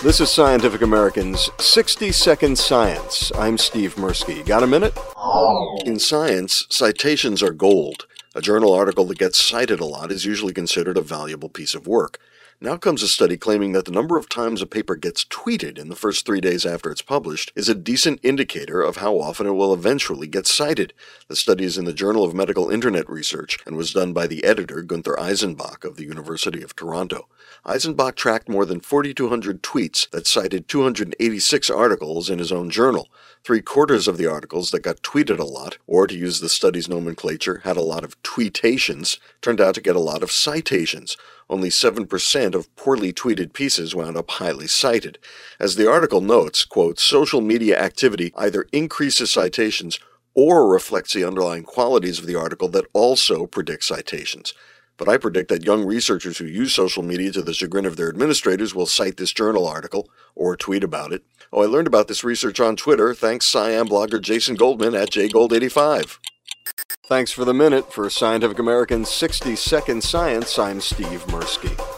This is Scientific American's 60-Second Science. I'm Steve Mirsky. Got a minute? In science, citations are gold. A journal article that gets cited a lot is usually considered a valuable piece of work. Now comes a study claiming that the number of times a paper gets tweeted in the first 3 days after it's published is a decent indicator of how often it will eventually get cited. The study is in the Journal of Medical Internet Research and was done by the editor Gunther Eisenbach of the University of Toronto. Eisenbach tracked more than 4,200 tweets that cited 286 articles in his own journal. 3/4 of the articles that got tweeted a lot, or to use the study's nomenclature, had a lot of tweetations, turned out to get a lot of citations. Only 7% of poorly tweeted pieces wound up highly cited. As the article notes, quote, social media activity either increases citations or reflects the underlying qualities of the article that also predict citations. But I predict that young researchers who use social media to the chagrin of their administrators will cite this journal article or tweet about it. Oh, I learned about this research on Twitter, thanks SciAm blogger Jason Goldman at jgold85. Thanks for the minute. For Scientific American's 60-Second Science, I'm Steve Mirsky.